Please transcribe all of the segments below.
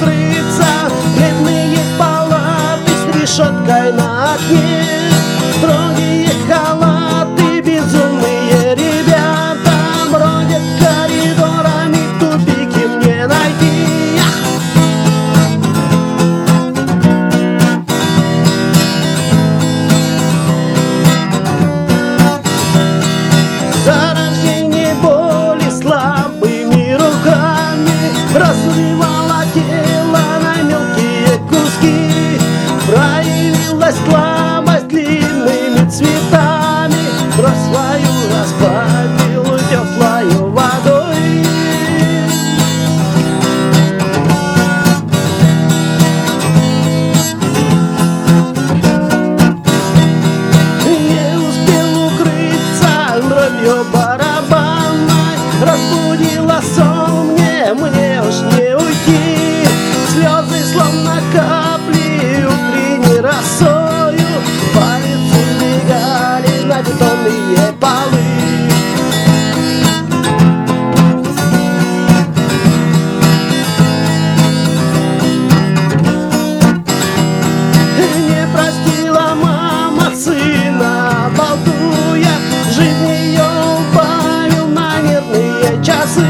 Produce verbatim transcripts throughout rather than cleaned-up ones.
укрыться. Бедные палаты с решеткой на окне, строгие халаты, безумные ребята бродят коридорами, тупики мне найти. За рождение боли слабыми руками разрывала тело на мелкие куски. Проявилась слабость длинными цветами, кровь свою разбавил теплою водой. Не успел укрыться дробью барабанной, разбудила сон мне, мне уж не уйти. Слезы словно капли утренней росою по лицу бегали на бетонные полы. Не простила мама сына, болтуя, жизнь ее убавил на нервные часы.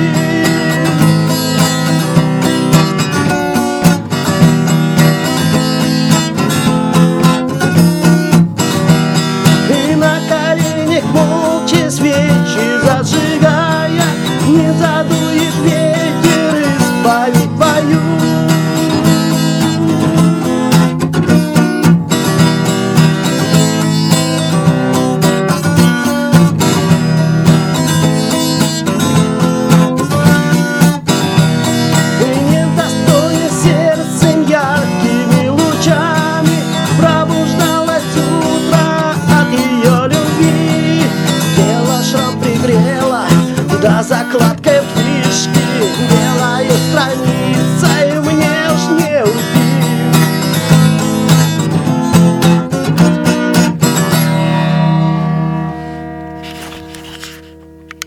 И на коленях молча свечи зажигая, не задует ветер исповедь твою. Недостойно сердцем яркими лучами пробуждалось утро от ее любви. Тело шрам пригрело до заклад